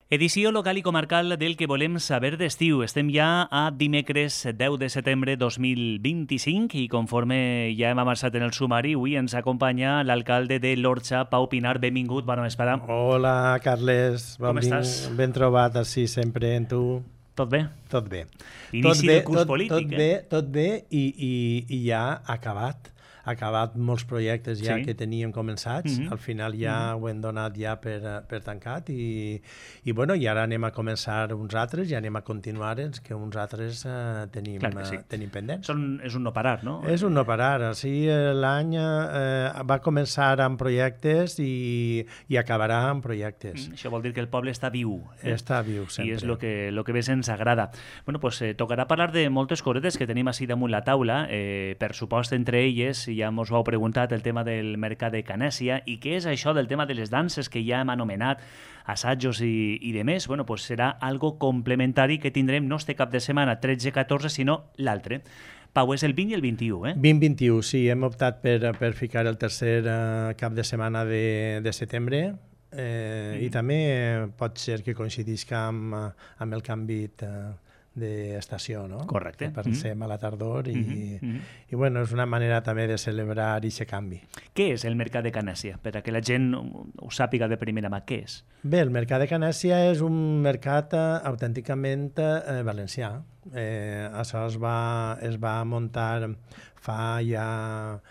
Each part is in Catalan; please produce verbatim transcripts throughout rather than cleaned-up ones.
Edició local i comarcal del que volem saber d'estiu. Estem ja a dimecres deu de setembre dos mil vint-i-cinc i conforme ja hem avançat en el sumari, avui ens acompanya l'alcalde de l'Orxa, Pau Pinar. Benvingut, bona vesprada. Hola, Carles. Com ben estàs? Ben trobat així sempre en tu. Tot bé? Tot bé. Inici tot bé, del curs tot, polític, tot eh? Bé, tot bé i, i, i ja acabat. acabat molts projectes ja Sí. que teníem començats. Mhm. Al final ja Mhm. ho hem donat ja per, per tancat i, i, bueno, i ara anem a començar uns altres i anem a continuar els que uns altres eh, tenim, Clar que sí. eh, tenim pendents. Són, és un no parar, no? És un no parar. Així eh, l'any eh, va començar amb projectes i, i acabarà amb projectes. Mm, Això vol dir que el poble està viu. Eh? Està viu I sempre. és el que, lo que més ens agrada. Bueno, pues, eh, tocarà parlar de moltes cosetes que tenim així damunt la taula. Eh, per supost, entre elles, ja mos ho heu preguntat, el tema del mercat de Canèsia i què és això del tema de les danses que ja hem anomenat assajos i, i de més. Bueno, pues serà algo complementari que tindrem no este cap de setmana tretze catorze, sinó l'altre. Pau, és el vint i el vint-i-u, eh? vint vint-i-u, sí. Hem optat per, per ficar el tercer eh, cap de setmana de, de setembre eh, mm. i també eh, pot ser que coincidisca amb, eh, amb el canvi eh, d'estació, no? Correcte. Que passem mm. a la tardor i, Mm -hmm. i bueno, és una manera també de celebrar aquest canvi. Què és el mercat de Canèsia? Per a que la gent ho sàpiga de primera mà, què és? Bé, el mercat de Canèsia és un mercat eh, autènticament eh, valencià. Eh, això es va, es va muntar fa ja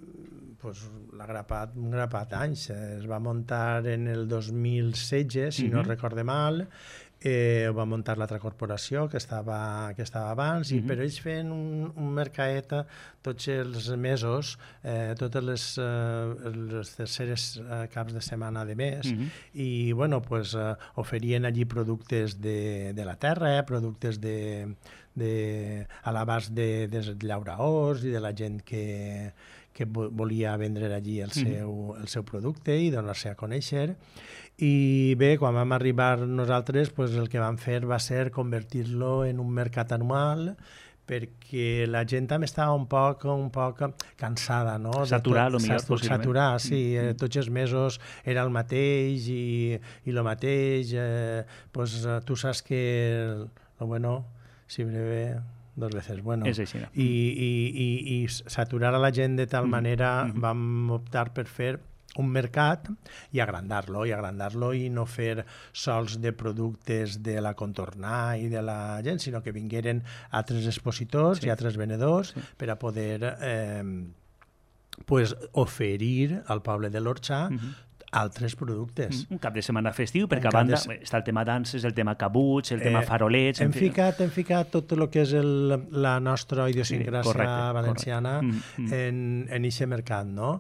pues, la grapat, un grapat d'anys. Es va muntar en el dos mil setze, si mm-hmm. no recorde mal. Eh, ho va muntar l'altra corporació que estava, que estava abans, mm-hmm. i per ells feien un, un mercadet tots els mesos, eh, totes les, eh, les terceres eh, caps de setmana de mes, mm-hmm. i bueno, pues, eh, oferien allí productes de, de la terra, eh, productes de, de, a l'abast de, dels llauraors i de la gent que, que volia vendre allí el seu, mm-hmm. el seu producte i donar-se a conèixer. I bé, quan vam arribar nosaltres, pues el que vam fer va ser convertir-lo en un mercat anual perquè la gent també estava un poc, un poc cansada, no? Saturar, el millor, possiblement. Saturar, sí. Mm-hmm. Eh, tots els mesos era el mateix i, i el mateix. Eh, pues, tu saps que lo bueno, si breve, dos veces bueno. És així, no? I, i, i, i saturar a la gent de tal manera mm-hmm. vam optar per fer un mercat i agrandar-lo, i agrandar-lo i no fer sols de productes de la contornar i de la gent, sinó que vingueren altres expositors sí. i altres venedors sí. per a poder eh, pues, oferir al poble de l'Orxa mm-hmm. altres productes. Un cap de setmana festiu, perquè a banda de... està el tema danses, el tema cabuts, el tema eh, farolets... Hem, en fi... ficat, hem ficat tot el que és el, la nostra idiosincràsia sí, correcte, valenciana correcte. en en aquest mercat, no?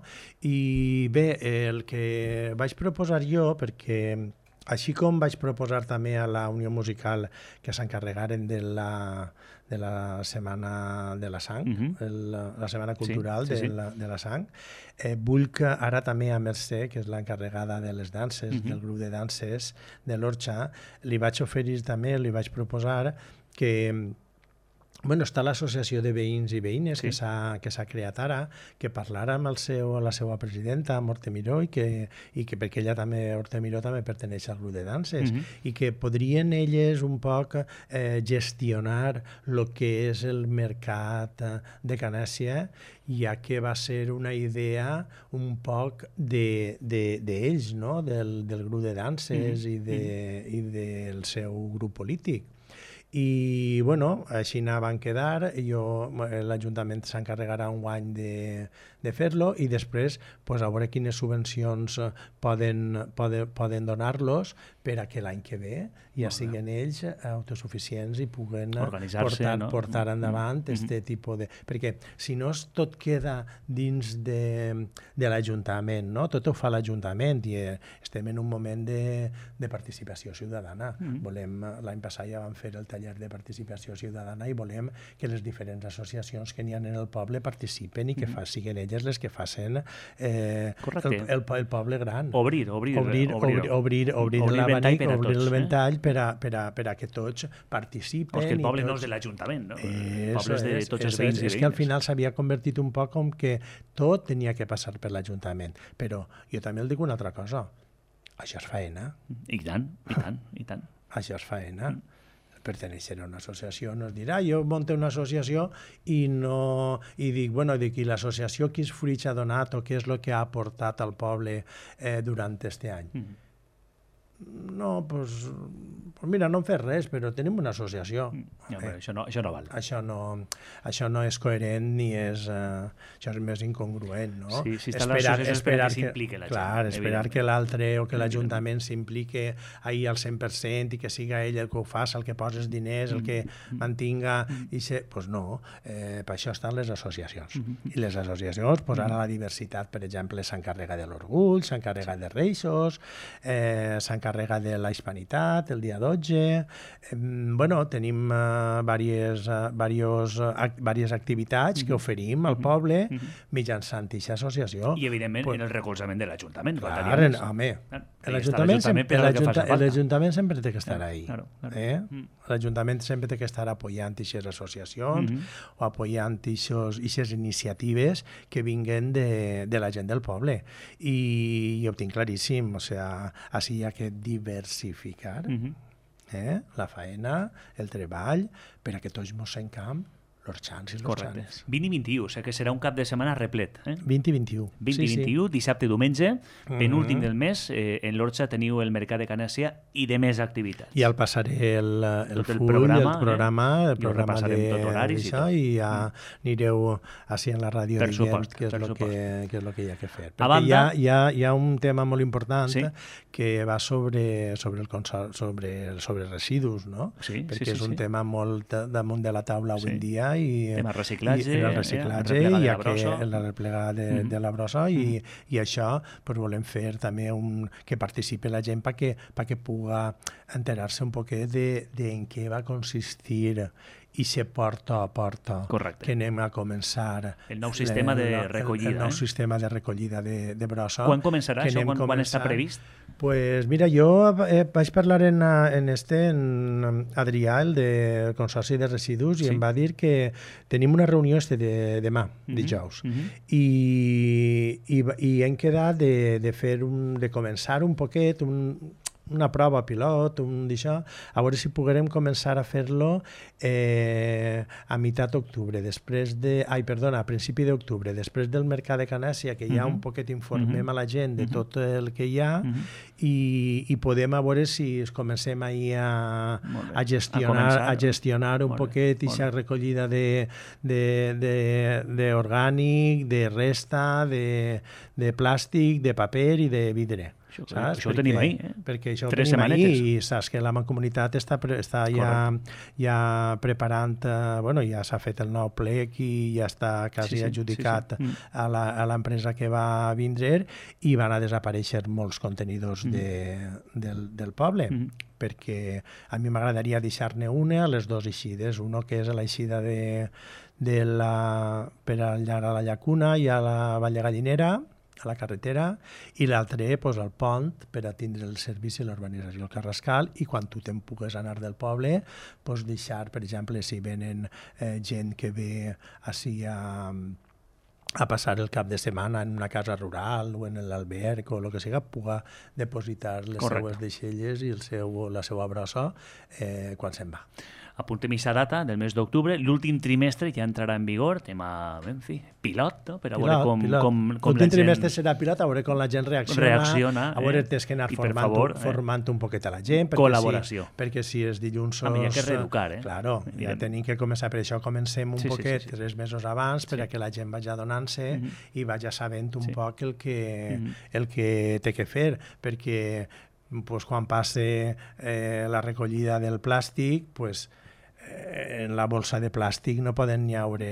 I bé, el que vaig proposar jo, perquè així com vaig proposar també a la Unió Musical que s'encarregaren de la, de la Setmana de la Sang, uh-huh. el, la Setmana Cultural sí, sí, de, sí. La, de la Sang, eh, vull que ara també a Mercè, que és l'encarregada de les danses, uh-huh. del grup de danses de l'Orxa, li vaig oferir també, li vaig proposar que bueno, està l'associació de veïns i veïnes sí. que s'ha que s'ha creat ara, que parlara amb el seu, la seva presidenta, amb Horta Miró, i que, i que perquè ella també, Horta Miró també perteneix al grup de danses, mm-hmm. i que podrien elles un poc eh, gestionar el que és el mercat de Canèsia, ja que va ser una idea un poc d'ells, de, de no? del, del grup de danses mm-hmm. i, de, i del seu grup polític. I, bueno, així van quedar, jo, l'Ajuntament s'encarregarà un any de, de fer-lo i després pues, a veure quines subvencions poden, poden, poden donar-los per a que l'any que ve ja siguin ells autosuficients i puguen portar, no? portar endavant mm-hmm. este tipus de... Perquè si no tot queda dins de, de l'Ajuntament, no? Tot ho fa l'Ajuntament i estem en un moment de, de participació ciutadana. Mm-hmm. Volem, l'any passat ja vam fer el taller de participació ciutadana i volem que les diferents associacions que n'hi ha en el poble participen i que mm-hmm. fa, siguin elles les que facin eh, el, el, el poble gran. Obrir, obrir. Obrir, obrir, obrir, obrir, obrir l'abanic, obrir el ventall eh? per, a, per, a, per a que tots participen. És que el poble tots... no és de l'Ajuntament, no? El poble és de tots els veïns i veïnes. És que al final s'havia convertit un poc com que tot tenia que passar per l'Ajuntament. Però jo també el dic una altra cosa. Això és faena. I tant, i tant, i tant. Això és faena. Mm. Perteneixer a una associació no es dirà, jo monto una associació i no i dic, bueno, dic, i l'associació quins fruits ha donat o què és el que ha aportat al poble eh, durant este any? Mm. No, doncs, pues, pues mira, no hem fet res, però tenim una associació. No, eh, això, no, això no val. Això no, això no és coherent ni és... Uh, això és més incongruent, no? Sí, si està l'associació, esperar que s'implique la gent. Clar, esperar que l'altre o que l'Ajuntament s'implique ahir al cent per cent i que siga ell el que ho faci, el que poses diners, el que mantinga... I se... pues no, eh, per això estan les associacions. I les associacions, pues ara la diversitat, per exemple, s'encarrega de l'orgull, s'encarrega de reixos, eh, s'encarrega de la hispanitat, el dia dotze. Eh, bueno, tenim uh, diverses, uh, diversos, uh, act diverses activitats mm-hmm. que oferim al poble mm-hmm. mitjançant aquesta associació. I, evidentment, pues, en el recolzament de l'Ajuntament. Clar, en, home, l'Ajuntament sempre, sempre té que estar claro, ahí. Claro, claro. Eh? Mm. L'Ajuntament sempre té que estar apoyant aquestes associacions mm-hmm. o apoyant aquestes iniciatives que vinguen de, de la gent del poble. I, i ho tinc claríssim, o sea, així hi ha que diversificar uh-huh. eh? la faena, el treball, per a que tots mos encamp los xans i los xanes. vint i vint-i-u, o sigui que serà un cap de setmana replet. Eh? vint i vint-i-u. vint i vint-i-u, sí, sí. Dissabte i diumenge, penúltim mm-hmm. del mes, eh, en l'Orxa teniu el Mercat de Canàsia i de més activitats. I al passaré el, el, el full, programa, el programa, eh? el programa de, horaris d'això i, i ja anireu així en la ràdio dient què és el que, que, és lo que hi ha que fer. Perquè banda, hi, ha, hi, ha, hi ha un tema molt important sí? que va sobre, sobre, el consol, sobre, sobre residus, no? Sí, perquè sí, sí, és un sí. tema molt damunt de la taula avui sí. en dia i tema reciclatge, i el reciclatge eh, i la, la replegada de, mm-hmm. de la brossa i, mm-hmm. i això pues, volem fer també un, que participi la gent perquè pa que puga enterar-se un poquet de, de en què va consistir i se porta a porta Correcte. Que anem a començar el nou sistema le, de recollida el, el nou eh? sistema de recollida de, de brossa. Quan començarà això? Quan, quan està previst? Pues mira, jo eh, vaig parlar en, en este en Adrià, el del Consorci de Residus, sí. i em va dir que tenim una reunió este de demà, mm-hmm. dijous, mm-hmm. I, i, i hem quedat de, de fer un, de començar un poquet, un, una prova pilot, un d'això, a veure si poguérem començar a fer-lo eh, a meitat d'octubre, després de... Ai, perdona, a principi d'octubre, després del Mercat de Canàsia, que ja mm-hmm. un poquet informem mm-hmm. a la gent de tot el que hi ha mm-hmm. i, i podem a veure si es comencem ahir a, a gestionar a, a gestionar un molt poquet aquesta recollida de, de, de, de orgànic, de resta, de, de plàstic, de paper i de vidre. Això, saps? Això ho tenim ahir, eh? Perquè això Tres ho tenim setmanetes. ahir i saps que la Mancomunitat està, està ja, ja preparant, eh, bueno, ja s'ha fet el nou plec i ja està quasi sí, sí, adjudicat sí, sí. a l'empresa que va vindre i van a desaparèixer molts contenidors mm. de, del, del poble. Mm. Perquè a mi m'agradaria deixar-ne una a les dues eixides, una que és a l'eixida de, de la, per allà a la Llacuna i a la Vall de Gallinera, a la carretera, i l'altre pues, al pont per a tindre el servici i l'urbanització al Carrascal, i quan tu te'n pugues anar del poble, pues, deixar, per exemple, si venen eh, gent que ve així a, a passar el cap de setmana en una casa rural o en l'alberg o el que siga, puga depositar les Correcte. Seues deixelles i el seu, la seva brossa eh, quan se'n va. Apuntem aquesta data del mes d'octubre, l'últim trimestre ja entrarà en vigor, tema, en fi, pilot, no? Per a veure com, com, com la gent... L'últim trimestre serà pilot, a veure com la gent reacciona, reacciona a veure, eh? tens que anar formant, favor, formant eh? un poquet a la gent. Perquè Col·laboració. Si, perquè si els dilluns... A mi hi ha que reeducar, eh? Claro, ja tenim que començar, per això comencem un sí, poquet, sí, sí, sí. tres mesos abans, per sí. a que la gent vagi adonant-se mm-hmm. i vagi sabent un sí. poc el que, mm-hmm. el que té que fer, perquè pues, quan passe eh, la recollida del plàstic, pues, en la bolsa de plàstic no poden n'hi haure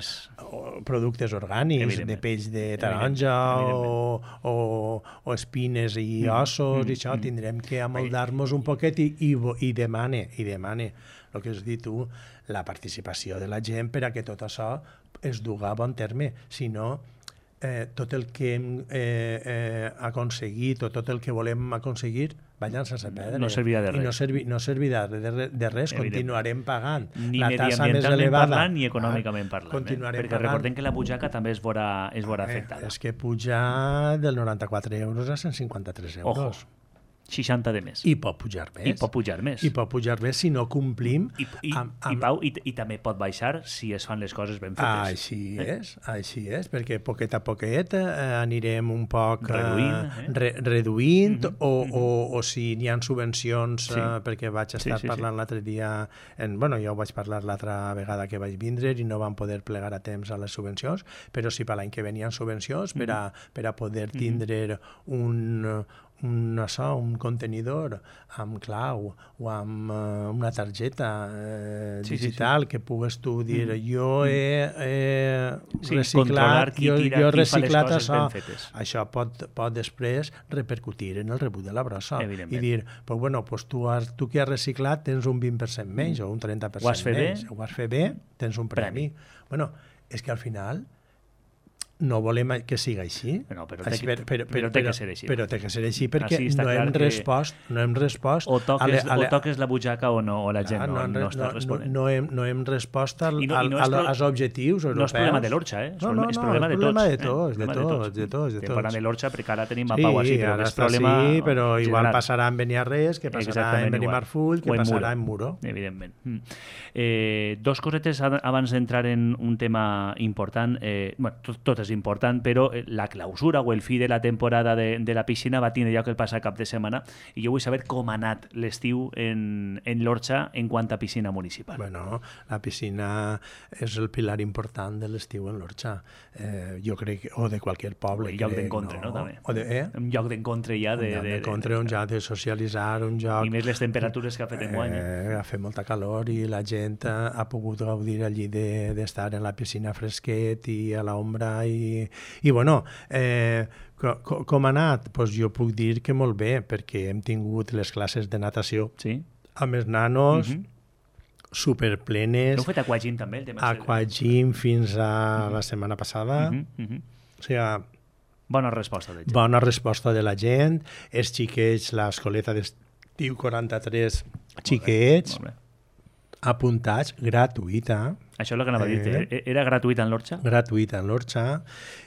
productes orgànics de peix de taronja o, o, o espines i ossos mm, i això, mm, tindrem que amoldar-nos un poquet i, i, i demane, i demane el que has dit tu, la participació de la gent per a que tot això es duga a bon terme, si no eh, tot el que hem eh, eh, aconseguit o tot el que volem aconseguir va llançar-se a perdre. No servirà de res. I no, servi, no servirà de, de res. Continuarem pagant ni la tassa més elevada. Parlant, ni econòmicament parlant. Continuarem eh? Perquè pagant. Recordem que la butxaca també es veurà, es veurà afectada. Eh, és que puja del noranta-quatre euros a cent cinquanta-tres euros. Ojo. seixanta de més. I pot pujar més. I pot pujar més. I pot pujar més si no complim... I, i, amb, amb... I, Pau, i, i també pot baixar si es fan les coses ben fetes. Així eh? és, així és, perquè poquet a poquet eh, anirem un poc reduint, eh? re, reduint mm -hmm. o, o, o si n'hi ha subvencions, sí. eh, perquè vaig estar sí, sí, parlant sí. l'altre dia, en, bueno, jo vaig parlar l'altra vegada que vaig vindre i no vam poder plegar a temps a les subvencions, però si per l'any que ve n'hi ha subvencions mm -hmm. per, a, per a poder tindre mm -hmm. un... un, això, un contenidor amb clau o amb uh, una targeta eh, sí, digital sí, sí. que pugues tu dir mm. jo he, he sí, reciclat, qui jo, tira, jo he qui reciclat fa les això. fetes. Això pot, pot després repercutir en el rebut de la brossa i dir, pues, bueno, pues tu, has, tu que has reciclat tens un vint per cent menys mm. o un trenta per cent ho has fet menys. Bé? Ho has fet bé, tens un premi. premi. Bueno, és que al final no volem que siga així. No, però, té, però, però, però té que ser així. Però té que ser així perquè no hem, respost, no hem respost... O toques, a le, a le... o toques la butxaca o no, o la gent ah, no, no, no està responent. No, no, hem, no hem respost al, no, no al, als objectius europeus. No és problema de l'Orxa, eh? No, no, és problema no, de tots. És problema de tots, de tots, de tots. Estem parlant de l'Orxa perquè ara tenim a sí, Pau així, però ara és problema... Sí, però igual passarà en Beniarrés, que passarà en Benimarfull, que passarà en Muro. Evidentment. Eh, dos cosetes abans d'entrar en un tema important. Eh, bueno, tot, tot és important, però la clausura o el fi de la temporada de, de la piscina va tindre lloc el passat cap de setmana i jo vull saber com ha anat l'estiu en, en l'Orxa en quant a piscina municipal. Bueno, la piscina és el pilar important de l'estiu en l'Orxa. Eh, jo crec que, o de qualser poble. Un lloc d'encontre, no? no? També. O de, eh? Un lloc d'encontre ja. De, un lloc d'encontre, un lloc de socialitzar, un lloc... I més les temperatures que ha fet enguany. Eh, ha fet molta calor i la gent ha, ha pogut gaudir allí d'estar de, en la piscina fresquet i a l'ombra i, i bueno, Eh, com, com ha anat? Pues jo puc dir que molt bé, perquè hem tingut les classes de natació sí. amb els nanos, uh -huh. superplenes. Heu fet aquagym també? El tema aquagym fins a uh -huh. la setmana passada. Uh -huh. Uh -huh. O sigui, bona resposta de gent. Bona resposta de la gent. Els xiquets, l'escoleta d'estiu quaranta-tres xiquets, molt bé, molt bé. Apuntats, gratuïta. Això és el que anava eh, a dir. Era gratuïta en l'Orxa? Gratuïta en l'Orxa.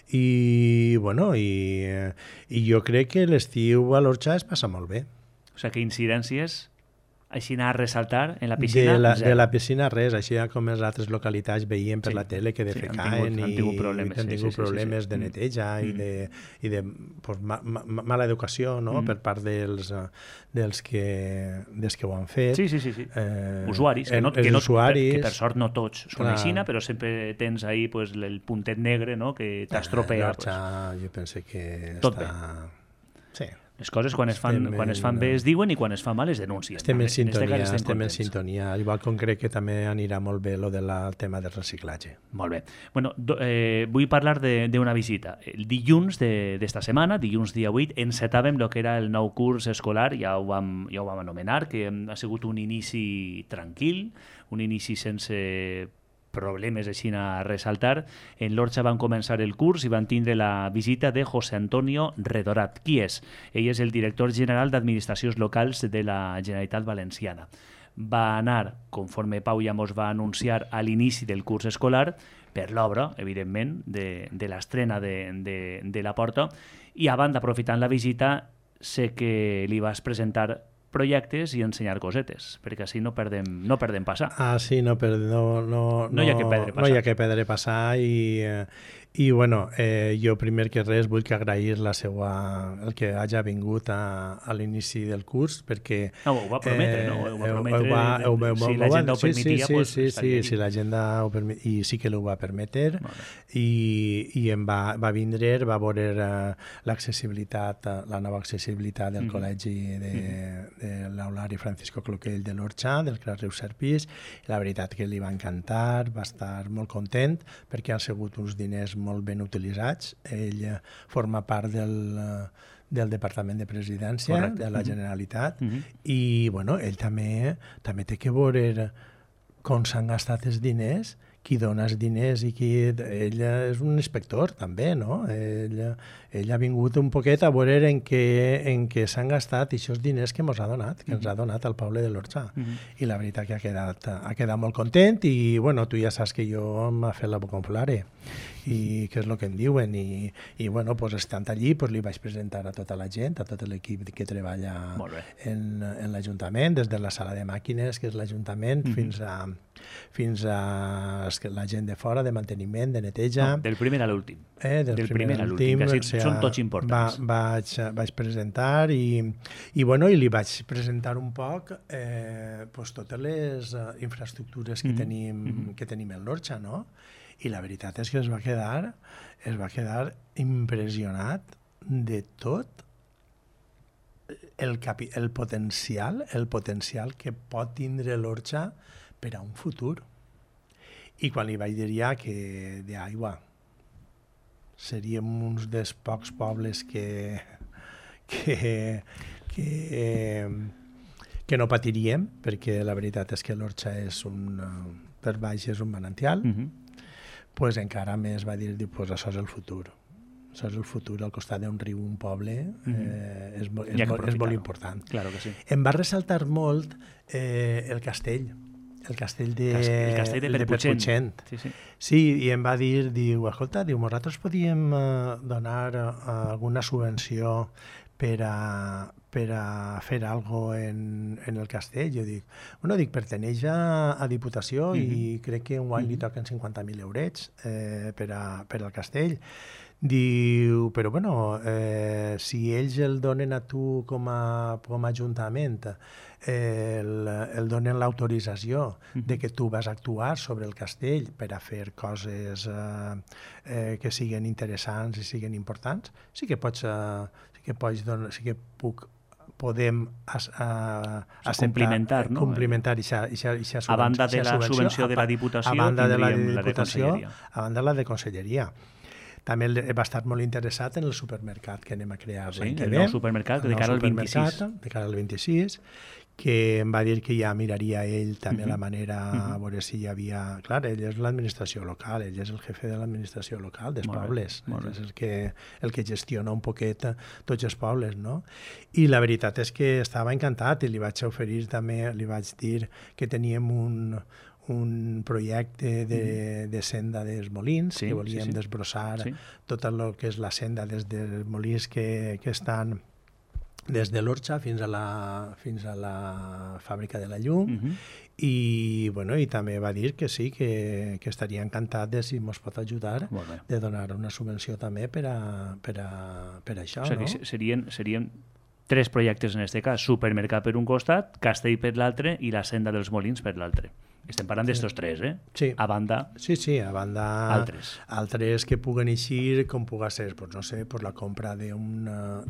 I, bueno, i, i jo crec que l'estiu a l'Orxa es passa molt bé. O sigui que incidències, així anar a ressaltar en la piscina? De la, de la piscina res, així com les altres localitats veiem per sí, la tele que defecaven sí, i han tingut problemes, han tingut sí, problemes sí, sí, sí. de neteja mm. i de, i de pues, ma, ma, mala educació, no? mm. per part dels, dels, que, dels que ho han fet. Sí, sí, sí. sí. Eh, usuaris, que, no, que, no, usuaris, que per sort no tots són així, però sempre tens ahí pues, el puntet negre, no? Que t'estropea. Eh, pues. Jo penso que tot està... bé. Sí. Les coses quan es fan, quan es fan bé es diuen i quan es fan mal es denuncien. Estem en sintonia, estem, estem en sintonia. Igual com crec que també anirà molt bé lo del de tema del reciclatge. Molt bé. Bueno, do, eh, vull parlar d'una visita. El dilluns d'esta de, setmana, dilluns dia vuit, encetàvem el que era el nou curs escolar, ja ho vam, ja ho vam anomenar, que ha sigut un inici tranquil, un inici sense problemes així a ressaltar. En l'Orxa van començar el curs i van tindre la visita de José Antonio Redorat. Qui és? Ell és el director general d'Administracions Locals de la Generalitat Valenciana. Va anar, conforme Pau ja mos va anunciar, a l'inici del curs escolar, per l'obra, evidentment, de, de l'estrena de, de, de la porta, i a banda, aprofitant la visita, sé que li vas presentar projectes i ensenyar cosetes, perquè així no perdem, no perdem passar. Ah, sí, no, per, no, no, no hi ha que perdre passar. No hi ha que perdre passar i, eh, i bueno, eh, jo primer que res vull que agrair la seva, el que hagi vingut a, a l'inici del curs, perquè... No, ho va prometre, eh, no? Ho va prometre, va, ho va, si la gent ho permetia, sí, pues, sí, sí, si la gent ho permet, i sí que ho va permetre, vale. i, i em va, va vindre, va veure uh, l'accessibilitat, la nova accessibilitat del mm -hmm. col·legi de, mm -hmm. de l'Aulari Francisco Cloquell de l'Orxa, del Cras Riu Serpís, i la veritat que li va encantar, va estar molt content, perquè han sigut uns diners molt ben utilitzats. Ell forma part del, del Departament de Presidència, correcte, de la Generalitat, mm -hmm. i bueno, ell també, també té que veure com s'han gastat els diners, qui dona els diners i qui... Ell és un inspector, també, no? Ell, ell ha vingut un poquet a veure en què, en què s'han gastat aquests diners que ens ha donat, que ens ha donat el poble de l'Orxa. Mm-hmm. I la veritat que ha quedat, ha quedat molt content i, bueno, tu ja saps que jo m'ha fet la boca omplare i què és el que em diuen i, i bueno, pues, estant allí pues, li vaig presentar a tota la gent, a tot l'equip que treballa en, en l'Ajuntament, des de la sala de màquines, que és l'Ajuntament, mm-hmm. fins a fins a la gent de fora, de manteniment, de neteja... No, del primer a l'últim. Eh, del, del primer, primer a l'últim, que o sigui, són tots importants. Va, vaig, vaig presentar i, i, bueno, i li vaig presentar un poc eh, pues, totes les uh, infraestructures que, mm-hmm. tenim, mm-hmm. que tenim en l'Orxa, no? I la veritat és que es va quedar, es va quedar impressionat de tot el, capi, el potencial, el potencial que pot tindre l'Orxa per a un futur. I quan li vaig dir ja que d'aigua seríem uns dels pocs pobles que, que, que, que no patiríem, perquè la veritat és que l'Orxa és un, per baix és un manantial, mm-hmm. pues encara més va dir, pues això és el futur. Això és el futur, al costat d'un riu, un poble, mm-hmm. eh, és, és, molt, és molt important. Claro que sí. Em va ressaltar molt eh, el castell, el castell de, el castell de Perputxent. Sí, sí. Sí, i em va dir, diu, escolta, diu, nosaltres podíem uh, donar uh, alguna subvenció per a, per a fer alguna cosa en, en el castell. Jo dic, bueno, dic, perteneix a, a Diputació mm-hmm. i crec que enguany mm-hmm. li toquen cinquanta mil eurets eh, per, a, per al castell. Diu, però bueno, eh, si ells el donen a tu com a, com a ajuntament, eh, el, el donen l'autorització mm-hmm. de que tu vas actuar sobre el castell per a fer coses eh, eh, que siguin interessants i siguin importants, sí que pots, eh, sí que pots donar, sí que puc podem as, a, a complementar, no? complementar ixa, ixa, ixa subvenció, a banda de la subvenció, subvenció de la Diputació, a banda de la Diputació, la de Conselleria. A banda de la de Conselleria. També va estar molt interessat en el supermercat que anem a crear sí, l'any que ve. El nou supermercat de cara al vint-i-sis. De cara al vint-i-sis, que em va dir que ja miraria ell també uh-huh. la manera, uh-huh. a veure si hi havia... Clar, ell és l'administració local, ell és el jefe de l'administració local dels molt pobles. Bé, ell és el que, el que gestiona un poquet tots els pobles, no? I la veritat és que estava encantat i li vaig oferir també, li vaig dir que teníem un... un projecte de, de senda dels molins, sí, que volíem sí, sí. desbrossar sí. tot el que és la senda des dels molins que, que estan des de l'Orxa fins a la, fins a la fàbrica de la llum, uh-huh. i, bueno, i també va dir que sí, que, que estaria encantat de si ens pot ajudar, de donar una subvenció també per a, per a, per a això. O sigui, no? serien, serien tres projectes en aquest cas, supermercat per un costat, castell per l'altre i la senda dels molins per l'altre. Estem parlant d'estos sí. tres, eh? Sí. A banda... Sí, sí, a banda... Altres. Altres que puguen eixir, com puga ser, pues, no sé, pues la compra d'un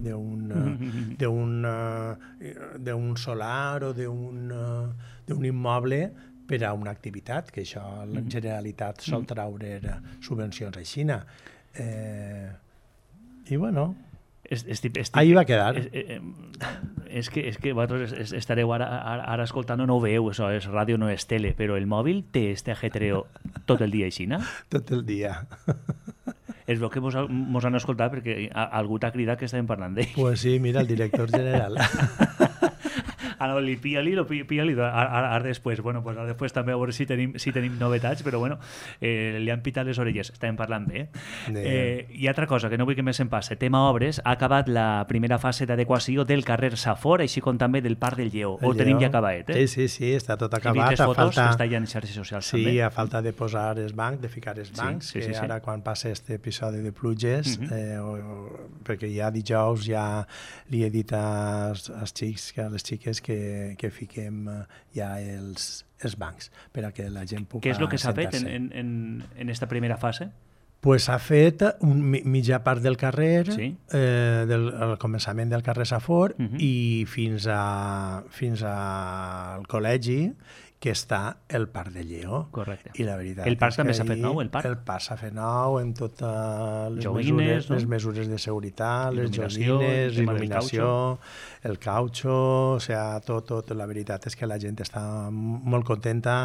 d'un solar o d'un d'un immoble per a una activitat, que això la Generalitat sol traure subvencions aixina. Eh, I, bueno... Estic, estic, Ahí va quedar. És, és, és que, és que vosaltres estareu ara, ara, ara escoltant, no ho veieu, això és ràdio, no és tele, però el mòbil té este ajetreo tot el dia així, no? Tot el dia. És el que mos, mos han escoltat perquè algú t'ha cridat que estàvem parlant d'ell. Pues sí, mira, el director general. Ara li pilla-li, lo pilla-li, ara, ara després, bueno, pues ara després també a veure si tenim, si tenim novetats, però bueno, eh, li han pitat les orelles, estàvem parlant bé. Eh, I altra cosa, que no vull que més em passe, tema obres, ha acabat la primera fase d'adequació del carrer Safor, així com també del Parc del Lleó, el o tenim ja acabat, eh? Sí, sí, sí, està tot acabat. He vist les fotos falta... que està ja en xarxes socials sí, també. Sí, a falta de posar els bancs, de ficar els bancs, sí, sí, que sí, sí. ara quan passa aquest episodi de pluges, uh-huh. eh, o, o, perquè ja dijous ja li he dit als, als xics, a les xiques que, que fiquem ja els, els bancs per a que la gent pugui sentar-se. Què és el que s'ha fet en, en, en esta primera fase? Pues s'ha fet un, mitja part del carrer, sí. eh, del el començament del carrer Safor, uh-huh. i fins, a, fins al col·legi, que està el Parc de Lleó. Correcte. I la veritat el parc també s'ha ahir, fet nou, el parc? El parc s'ha fet nou amb totes les, joguines, mesures, no? les mesures de seguretat, les il·luminació, joguines, el il·luminació, el caucho, o sigui, tot, tot. La veritat és que la gent està molt contenta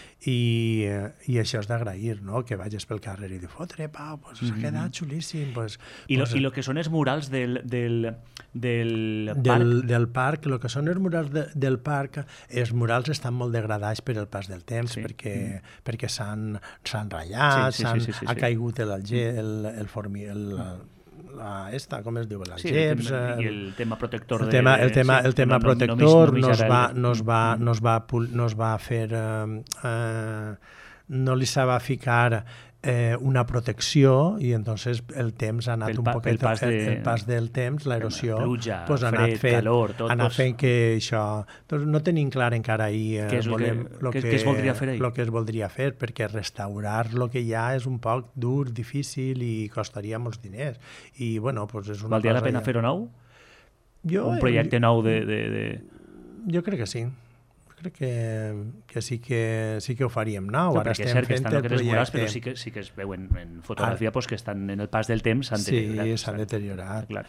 i, i això és d'agrair, no? Que vagis pel carrer i dius, fotre, Pau, pues, s'ha quedat xulíssim. Pues, I, lo, pues, I lo que són els murals del, del, del parc? Del, del parc, el que són els murals de, del parc, els murals estan molt degradats per el pas del temps, sí. perquè, mm. perquè s'han ratllat, sí, sí, sí, sí, sí, sí. ha caigut el, el, el formi... El, la esta, com es diu, les sí, geps... I el tema protector... El tema, el tema, sí, el tema no, protector no, no, no, es va, el... no, es va, no, es va, no es va fer... Eh, eh, no li se va ficar eh, una protecció i entonces el temps ha anat el un pa, poquet... El pas, de... el, el pas del temps, l'erosió... Pluja, pues, ha fred, fet, calor... Tot, ha anat fent que això... Doncs no tenim clar encara ahir... Què és el volem, que, lo que, que, que es voldria fer ahir? El que es voldria fer, perquè restaurar el que hi ha és un poc dur, difícil i costaria molts diners. I, bueno, pues és una Valdria cosa... la pena ja... fer-ho nou? Jo, un projecte jo, nou de, de, de... Jo crec que sí. Crec que, que sí que sí que ho faríem nou. No, ara perquè és estem cert que fent estan el els projecte. murals, però sí que, sí que es veuen en fotografia ah. pues, que estan en el pas del temps s'han sí, deteriorat. Sí, s'han deteriorat. Clar.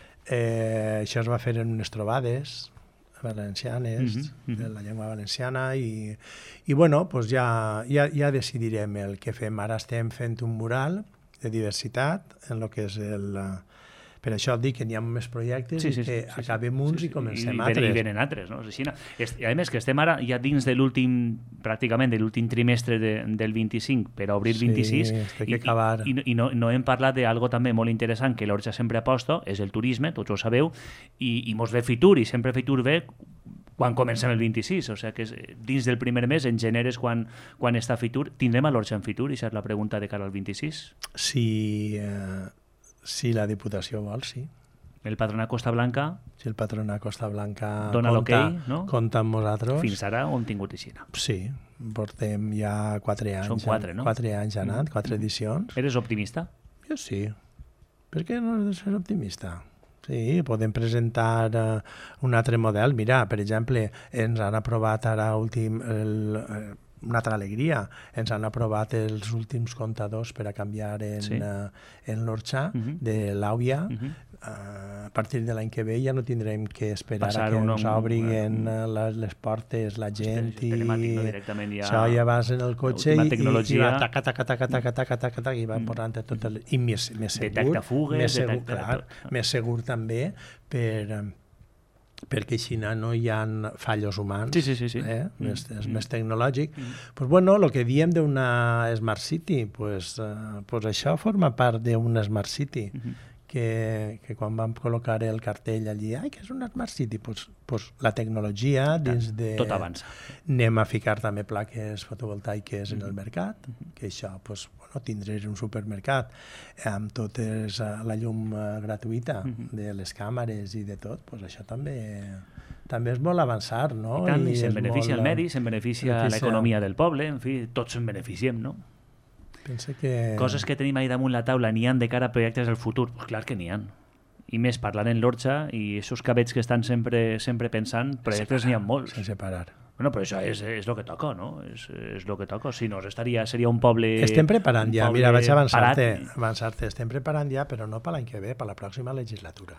Eh, això es va fer en unes trobades valencianes, uh -huh, uh -huh. de la llengua valenciana, i, i bueno, pues ja, ja, ja decidirem el que fem. Ara estem fent un mural de diversitat en el que és el... Per això et dic que n'hi ha més projectes sí, sí, i que sí, sí, acabem sí, uns sí, sí. i comencem I, altres. I venen altres, no? Així, I a més que estem ara ja dins de l'últim, pràcticament de l'últim trimestre de, del vint-i-cinc per obrir el sí, vint-i-sis i, acabar. i, i, i no, no hem parlat d'algo també molt interessant que l'Orxa sempre aposta, és el turisme, tots ho sabeu, i, i mos ve Fitur, i sempre Fitur ve quan comencem el vint-i-sis, o sigui que és, dins del primer mes, en gener és quan, quan està Fitur. Tindrem a l'Orxa en Fitur? I és la pregunta de cara al vint-i-sis? Si, eh, si la Diputació vol, sí. El patronat Costa Blanca... Si el patronat Costa Blanca dona l'hoquei, no? Compta amb nosaltres... Fins ara ho hem tingut així. Sí, portem ja quatre anys. Són quatre, no? Quatre anys ja anat, quatre edicions. Eres optimista? Jo sí. Per què no has de ser optimista? Sí, podem presentar uh, un altre model. Mira, per exemple, ens han aprovat ara últim... El, eh, una altra alegria. Ens han aprovat els últims comptadors per a canviar en, sí. uh, en l'Orxa uh -huh. de l'Àvia. Uh -huh. uh, a partir de l'any que ve ja no tindrem que esperar Passar a que ens obrin uh, les, les portes, la gent i... Telemàtic, no? Directament ja... Això ja vas en el cotxe i, tecnologia... i va taca, taca, taca, taca, taca, taca, taca, i va mm. posant tot el... I més, més segur... Detecta fugues, més segur, detecta... clar, més segur també per... perquè així no hi ha fallos humans, sí, sí, sí, sí. Eh? Mm. és, és mm. més tecnològic. Mm. Pues bueno, el que diem d'una Smart City, pues, uh, pues això forma part d'una Smart City, mm-hmm. que, que quan vam col·locar el cartell allí, ai, que és una Smart City, pues, pues la tecnologia dins de... Tot avança. Anem a ficar també plaques fotovoltaiques mm-hmm. en el mercat, mm-hmm. que això, pues, no tindràs un supermercat amb tota la llum uh, gratuïta uh-huh. de les càmeres i de tot, pues això també també és molt avançar, no? I tant, i, i se'n molt, beneficia el medi, se'n beneficia, beneficia l'economia del poble, en fi, tots se'n beneficiem, no? Pensa que... Coses que tenim ahí damunt la taula, n'hi han de cara a projectes del futur? Pues clar que n'hi han. I més, parlant en l'Orxa, i aquests cabets que estan sempre, sempre pensant, projectes n'hi ha molts. Sense parar. Bueno, però això és, és el que toca, no? És, és el que toca. Si no, estaria, seria un poble... Estem preparant ja, mira, vaig avançar-te. Avançar-te. Estem preparant ja, però no per l'any que ve, per la pròxima legislatura.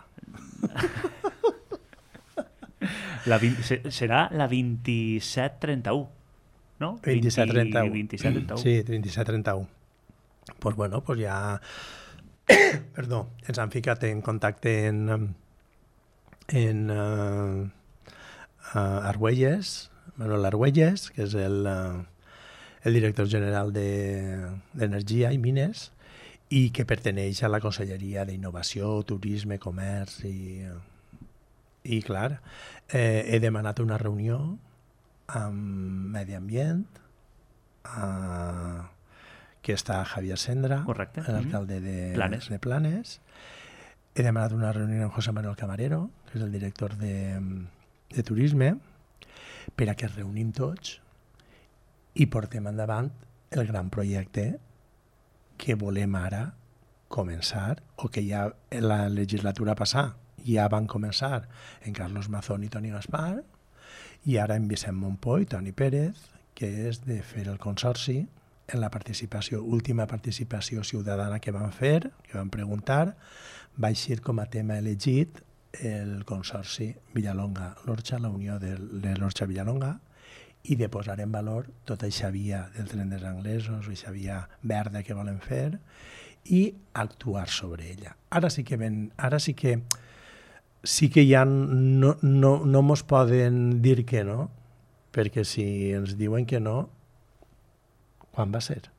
la vint, serà la vint-i-set trenta-u, no? vint-i-set trenta-u. vint-i-set trenta-u. Sí, vint-i-set trenta-u. Doncs pues bueno, pues ja... Perdó, ens han ficat en contacte en... en... Uh, uh, Argüelles, Manuel Argüelles, que és el, uh, el director general d'Energia de, i Mines, i que perteneix a la Conselleria d'Innovació, Turisme, Comerç i... I, clar, eh, he demanat una reunió amb Medi Ambient, uh, que està Javier Sendra, l'alcalde de Planes. de Planes. He demanat una reunió amb José Manuel Camarero, que és el director de, de Turisme, per a que es reunim tots i portem endavant el gran projecte que volem ara començar, o que ja en la legislatura passada ja van començar en Carlos Mazón i Toni Gaspar, i ara en Vicent Montpó i Toni Pérez, que és de fer el consorci en la participació, última participació ciutadana que van fer, que van preguntar, va eixir com a tema elegit el consorci Villalonga-Lorcha, la unió de, de Lorcha-Villalonga, i de posar en valor tota aquesta via del tren dels anglesos, aquesta via verda que volen fer, i actuar sobre ella. Ara sí que ven, ara sí que sí que ja no, no, no mos poden dir que no, perquè si ens diuen que no, quan va ser?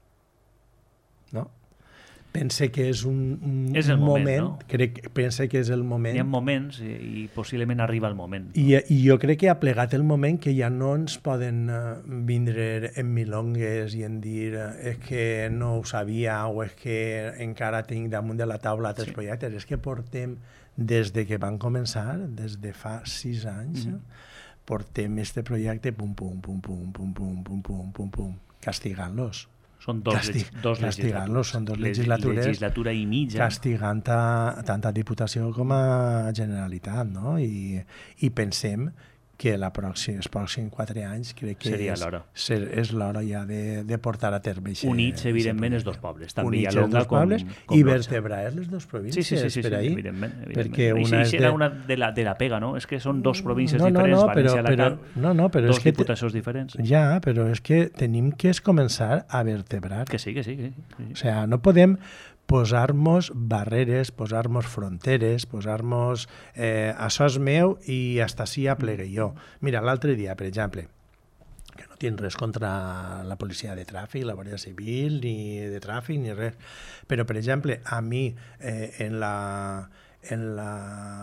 No? Pense que és un, un és el moment, moment no? crec, pense que és el moment. Hi ha moments i, i possiblement arriba el moment. No? I, I jo crec que ha plegat el moment que ja no ens poden uh, vindre en milongues i en dir uh, és que no ho sabia o és que encara tinc damunt de la taula altres sí. projectes. És que portem, des de que van començar, des de fa sis anys, mm-hmm. portem este projecte pum, pum, pum, pum, pum, pum, pum, pum, pum, pum, castigant-los. Són dos, Castig dos legislatures. Són dos legislatures. Legislatura i mitja. Castigant a, tant a Diputació com a Generalitat, no? I, i pensem que la pròxim, els pròxims quatre anys crec que seria és, l'hora. És l'hora ja de, de portar a terme. Units, evidentment, els dos pobles. Tant Units Villalonga els dos pobles com, com i vertebrar les dues províncies sí, sí, sí, sí, per ahí. Evidentment, evidentment. Perquè una I, és i era de... una de la, de la pega, no? És que són dos províncies no, no, diferents, no, València, però, Alacant, però, no, no, però dos és que diputacions diferents. Ja, però és que tenim que es començar a vertebrar. Que sí, que sí. Que sí. O sea, no podem posar-nos barreres, posar-nos fronteres, posar-nos eh, això és meu i hasta així ja plegue jo. Mira, l'altre dia, per exemple, que no tinc res contra la policia de tràfic, la Guàrdia Civil, ni de tràfic, ni res, però, per exemple, a mi, eh, en la en la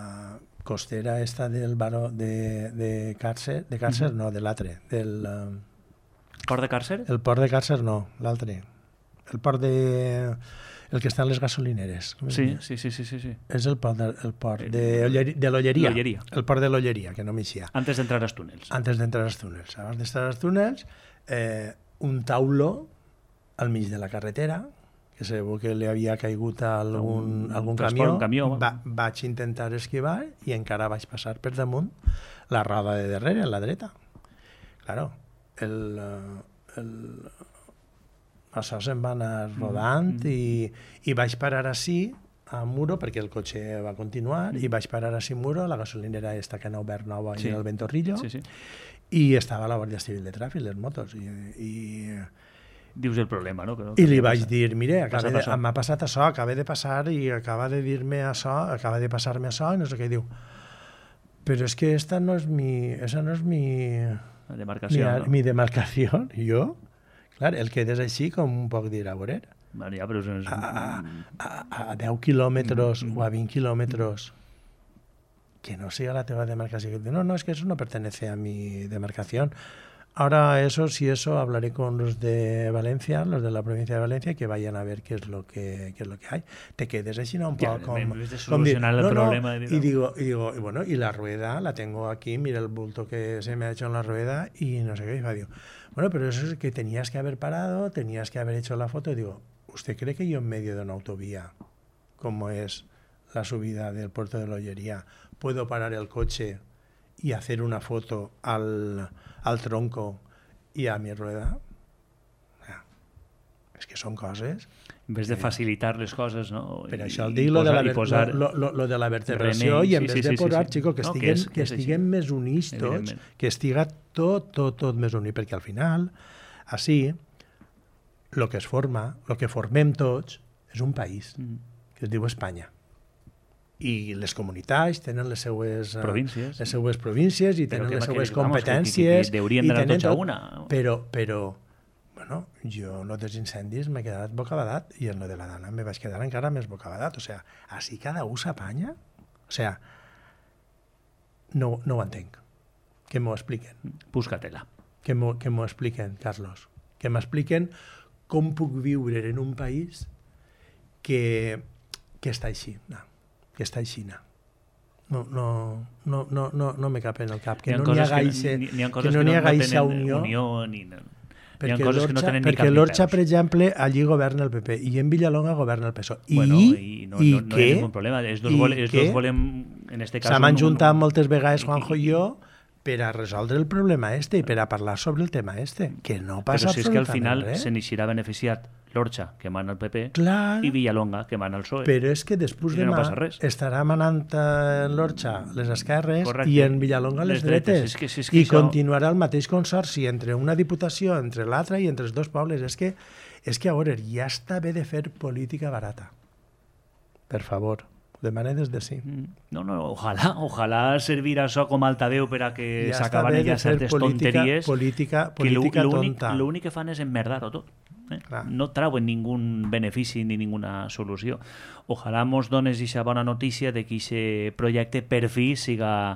costera esta del baró de, de Càrcer, de Càrcer mm-hmm. no, de l'altre, del... Uh, Port de Càrcer? El Port de Càrcer no, l'altre. El port de... El que està en les gasolineres. Sí, sí, sí, sí, sí. És el port de, el port de, de l'Olleria. L'Olleria. El port de l'Olleria, que no m'eixia. Antes d'entrar als túnels. Antes d'entrar als túnels. Abans d'estar als túnels, eh, un tauló al mig de la carretera, que segur que li havia caigut a algun, un, algun un camió, camió va, vaig intentar esquivar i encara vaig passar per damunt la roda de darrere, a la dreta. Claro, el... el això se'n va anar rodant mm-hmm. i, i vaig parar així a Muro, perquè el cotxe va continuar, mm-hmm. i vaig parar així a Muro, la gasolinera està que no obert nova sí. en el Ventorrillo, sí, sí. i estava la Guàrdia Civil de Tràfic, les motos, i... i dius el problema, no? Que no I li vaig passar. dir, mire, m'ha passat això, acaba de passar i acaba de dir-me això, acaba de passar-me això, i no sé què, diu, però és que esta no és mi... Esa no és mi... La demarcació, mi, no? Mi demarcació, i jo... Clar, el quedes així com un poc dir a veure. Ja, però és... a, a, a deu quilòmetres mm. o a vint quilòmetres que no siga la teva demarcació. No, no, es que eso no pertenece a mi demarcación. Ahora eso, si eso, hablaré con los de Valencia, los de la provincia de Valencia, que vayan a ver qué es lo que, qué es lo que hay. Te quedes así, ¿no? Un poco como... En vez de solucionar el no, problema... No, y digo, y digo, y bueno, y la rueda la tengo aquí, mira el bulto que se me ha hecho en la rueda y no sé qué. Y digo, bueno, pero eso es que tenías que haber parado, tenías que haber hecho la foto. Y digo, ¿usted cree que yo en medio de una autovía, como es la subida del puerto de la Ollería, puedo parar el coche y hacer una foto al, al tronco y a mi rueda? És que són coses... En vez de facilitar les coses, no? Per això el dic lo de la, posar, lo, lo, lo de la vertebració remei, i en sí, vez sí, de posar, sí, sí. Chico, que no, estiguem, que, és, que estiguem és més units tots, que estiga tot, tot, tot més unit, perquè al final, així, el que es forma, el que formem tots, és un país, mm. que es diu Espanya. I les comunitats tenen les seues províncies, les seues províncies i tenen les seues competències. Que, que, que haurien d'anar tots a una. Però, però bueno, jo en els incendis m'he quedat bocabadat i en lo de la Dana me vaig quedar encara més bocabadat. O sea, així cada un s'apanya. O sea, no, no ho entenc. Que m'ho expliquen. Busca-te-la. Que m'ho expliquen, Carlos. Que m'expliquen com puc viure en un país que, que està així. No, que està així. No. No, no, no, no, no, no me cap en el cap. Que no n'hi ha gaixa unió. unió ni... Perquè l'Orxa, no per exemple, allí governa el P P i en Villalonga governa el P S O E. I, bueno, i no, i no, no que, hi ha ningú problema. Els dos, vol, els dos volem, en este cas... Se m'han juntat moltes vegades, Juanjo i jo, per a resoldre el problema este i per a parlar sobre el tema este, que no passa absolutament res. Però si és que al final se n'eixirà beneficiat l'Orxa, que mana el P P, Clar, i Villalonga, que mana el P S O E. Però és que després demà no passa res. estarà manant en l'Orxa les esquerres Correcte. i en Villalonga les, les dretes. dretes. És que, si és que I això... continuarà el mateix consorci entre una diputació, entre l'altra i entre els dos pobles. És que, és que a veure, ja està bé de fer política barata. Per favor. Ho demane des de sí. No, no, ojalà, ojalà servir això com altaveu per a que ja s'acaben ja certes política, tonteries política, política que tonta. L'únic que fan és emmerdar-ho tot. Eh? No trauen ningun benefici ni ninguna solució. Ojalà mos dones aquesta bona notícia de que aquest projecte per fi siga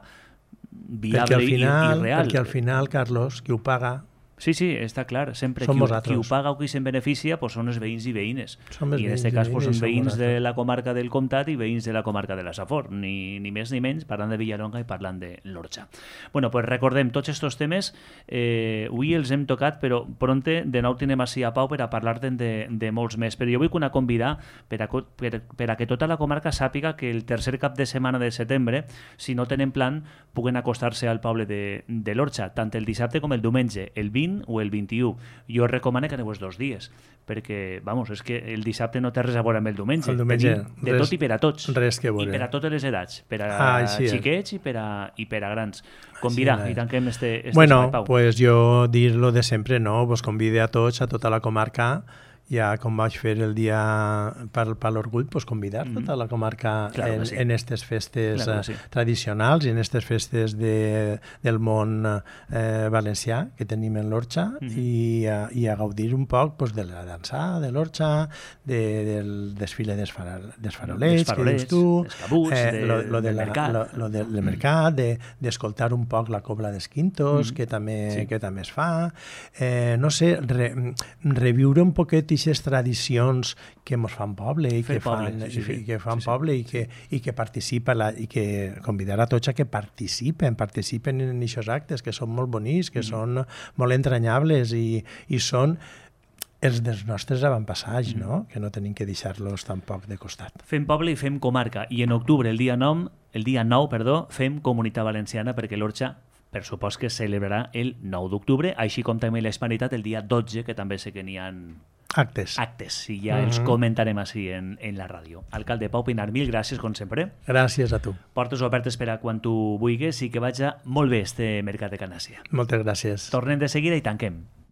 viable perquè al final, i, i real. Perquè al final, Carlos, qui ho paga... Sí, sí, està clar. Sempre som qui, qui ho paga o qui se'n beneficia pues són els veïns i veïnes. Som I en aquest cas pues, són veïns de vosaltres. la comarca del Comtat i veïns de la comarca de la Safor. Ni, ni més ni menys, parlant de Villalonga i parlant de l'Orxa. Bueno, pues recordem, tots aquests temes eh, avui els hem tocat, però pronte de nou tenim així a Pau per a parlar-te'n de, de molts més. Però jo vull una convidar per a, per, per a que tota la comarca sàpiga que el tercer cap de setmana de setembre, si no tenen plan, puguen acostar-se al poble de, de l'Orxa, tant el dissabte com el diumenge, el vint o el vint-i-u. Jo recomano que aneu els dos dies, perquè, vamos, és que el dissabte no té res a veure amb el diumenge. El diumenge, de res, tot i per a tots. Res que veure. I per a totes les edats, per a ah, xiquets i per a, i per a grans. Convidar, i tanquem este, este bueno, espai, Pau. Pues jo dir lo de sempre, no? Vos convide a tots, a tota la comarca, ja com vaig fer el dia per, per l'orgull, pues convidar mm -hmm. tota la comarca claro en, sí. en aquestes festes claro sí. tradicionals i en aquestes festes de, del món eh, valencià que tenim en l'Orxa mm -hmm. i, a, i a gaudir un poc pues, de la dansa de l'Orxa, de, del desfile dels, faral, dels farolets, que dius tu, cabuts, eh, de, lo, lo, de del la, mercat, lo, lo del de mercat, d'escoltar de, un poc la cobla dels quintos, mm -hmm. que, també, sí. que també es fa. Eh, no sé, re, reviure un poquet aquestes tradicions que mos fan poble i que poble, fan, sí, sí, i que fan sí, sí. poble i que, i que participa la, i que convidar a tots a que participen, participen en aquests actes que són molt bonics, que mm. són molt entranyables i, i són els dels nostres avantpassats, mm. no? Que no tenim que deixar-los tampoc de costat. Fem poble i fem comarca i en octubre, el dia nou, el dia nou, perdó, fem Comunitat Valenciana perquè l'Orxa per supost que es celebrarà el nou d'octubre, així com també l'Hispanitat el dia dotze, que també sé que n'hi ha actes. Actes, i ja uh -huh. els comentarem així en, en la ràdio. Alcalde Pau Pinar, mil gràcies, com sempre. Gràcies a tu. Portes obertes per a quan tu vulguis i que vagi molt bé este mercat de Canàsia. Moltes gràcies. Tornem de seguida i tanquem.